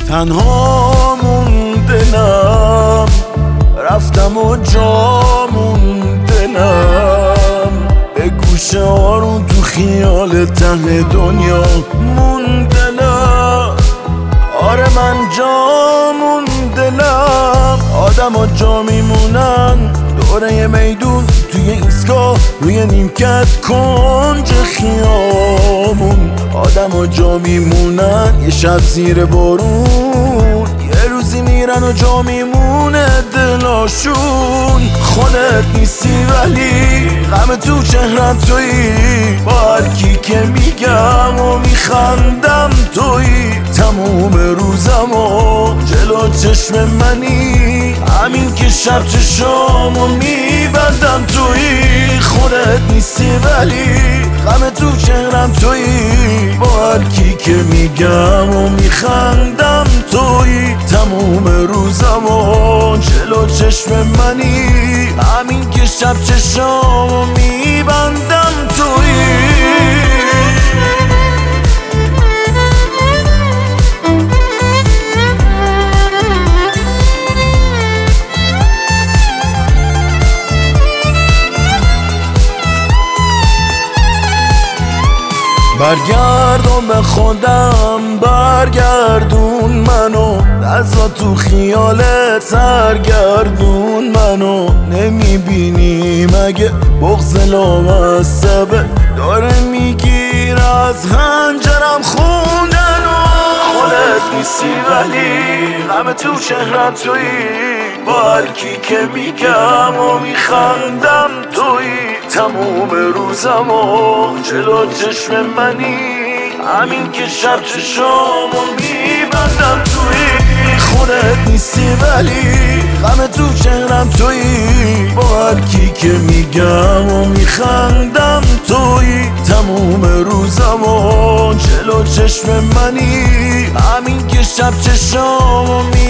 تنها موندنم، رفتم و جا موندنم، به گوشه آروم تو خیال ته دنیا موندنم. آره من جا موندنم، آدم ها جا میمونن دوره میدون، توی ایستگاه روی نیمکت کنج خیامون. آدم ها جا میمونن یه شب زیر بارون، یه روزی میرن و جا میمونه دلاشون. خودت نیستی ولی غم تو چهرم تویی، با هر کی که میگم و میخندم تویی. تموم روزم و جلو چشم منی، همین که شب چشامو میبندم تویی. خودت نیستی ولی غم تو چهرم تویی، با هر کی که میگم و میخندم تویی. تموم روزم و جلو چشم منی، همین که شب چشامو میبندم تویی. برگردم به خودم، برگردون منو، دستا تو خیالت سرگردون منو. نمیبینی مگه بغض لامصبه داره میگیر از هنجرم خوندنو. خودت نیستی ولی غم تو چهرم تویی، با هر کی که میگم و میخندم تویی. تموم روزم و جلو چشم منی، همین که شب چشامو میبندم تویی. خودت نیستی ولی غم تو چهرم تویی، با هر کی که میگم و میخندم تویی. تموم روزم و جلو چشم منی، همین که شب چشامو